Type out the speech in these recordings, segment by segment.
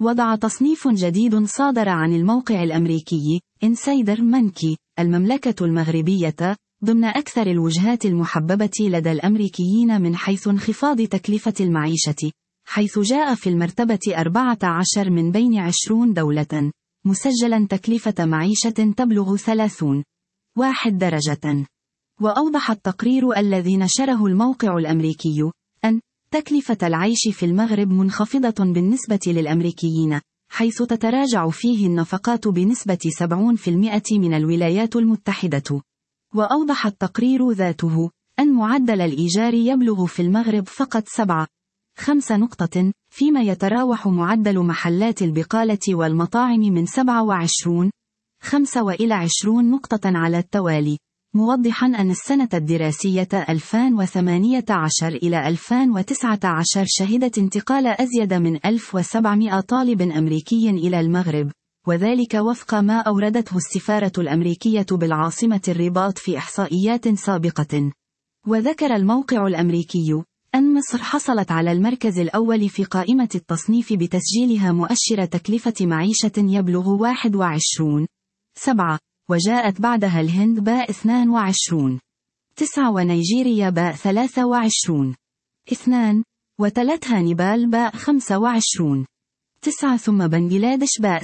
وضع تصنيف جديد صادر عن الموقع الأمريكي إنسايدر مانكي المملكة المغربية ضمن أكثر الوجهات المحببة لدى الأمريكيين من حيث انخفاض تكلفة المعيشة، حيث جاء في المرتبة 14 من بين 20 دولة، مسجلا تكلفة معيشة تبلغ 30.1 درجة. وأوضح التقرير الذي نشره الموقع الأمريكي أن تكلفة العيش في المغرب منخفضة بالنسبة للأمريكيين، حيث تتراجع فيه النفقات بنسبة 70% من الولايات المتحدة. وأوضح التقرير ذاته أن معدل الإيجار يبلغ في المغرب فقط 7.5 نقطة، فيما يتراوح معدل محلات البقالة والمطاعم من 27.5 وإلى 20 نقطة على التوالي، موضحا أن السنة الدراسية 2018 إلى 2019 شهدت انتقال أزيد من 1700 طالب أمريكي إلى المغرب، وذلك وفق ما أوردته السفارة الأمريكية بالعاصمة الرباط في إحصائيات سابقة. وذكر الموقع الأمريكي أن مصر حصلت على المركز الأول في قائمة التصنيف بتسجيلها مؤشر تكلفة معيشة يبلغ 21.7، وجاءت بعدها الهند باء 22.9 ونيجيريا باء 23.2، وتلتها نيبال باء 25.9، ثم بنغلاديش باء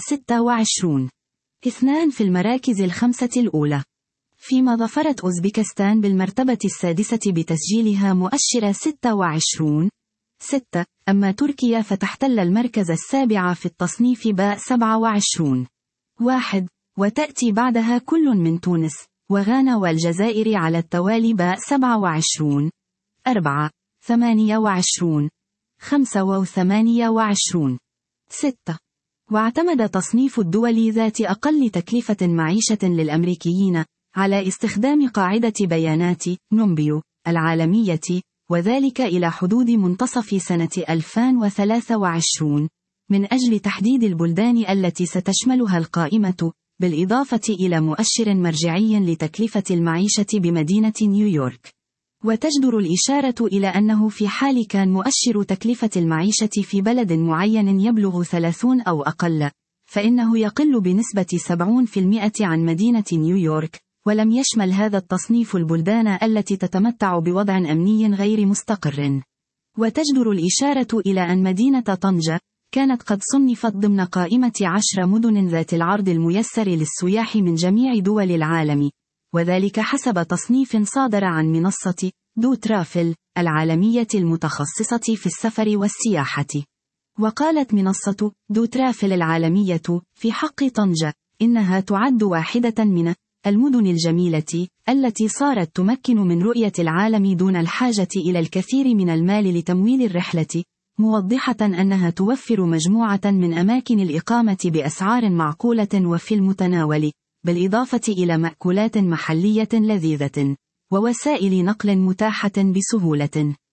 26.2 في المراكز الخمسة الأولى، فيما ظفرت أوزبكستان بالمرتبة السادسة بتسجيلها مؤشر 26.6، أما تركيا فتحتل المركز السابع في التصنيف باء 27.1، وتأتي بعدها كل من تونس وغانا والجزائر على التوالي باء 27.4، 28، 5 و28.6. واعتمد تصنيف الدول ذات أقل تكلفة معيشة للأمريكيين على استخدام قاعدة بيانات نومبيو العالمية، وذلك إلى حدود منتصف سنة 2023، من أجل تحديد البلدان التي ستشملها القائمة، بالإضافة إلى مؤشر مرجعي لتكلفة المعيشة بمدينة نيويورك. وتجدر الإشارة إلى أنه في حال كان مؤشر تكلفة المعيشة في بلد معين يبلغ 30 أو أقل، فإنه يقل بنسبة 70% عن مدينة نيويورك، ولم يشمل هذا التصنيف البلدان التي تتمتع بوضع أمني غير مستقر. وتجدر الإشارة إلى أن مدينة طنجة كانت قد صنفت ضمن قائمة 10 مدن ذات العرض الميسر للسياح من جميع دول العالم، وذلك حسب تصنيف صادر عن منصة دو ترافل العالمية المتخصصة في السفر والسياحة. وقالت منصة دو ترافل العالمية في حق طنجة إنها تعد واحدة من المدن الجميلة التي صارت تمكن من رؤية العالم دون الحاجة إلى الكثير من المال لتمويل الرحلة، موضحة أنها توفر مجموعة من أماكن الإقامة بأسعار معقولة وفي المتناول، بالإضافة إلى مأكولات محلية لذيذة، ووسائل نقل متاحة بسهولة.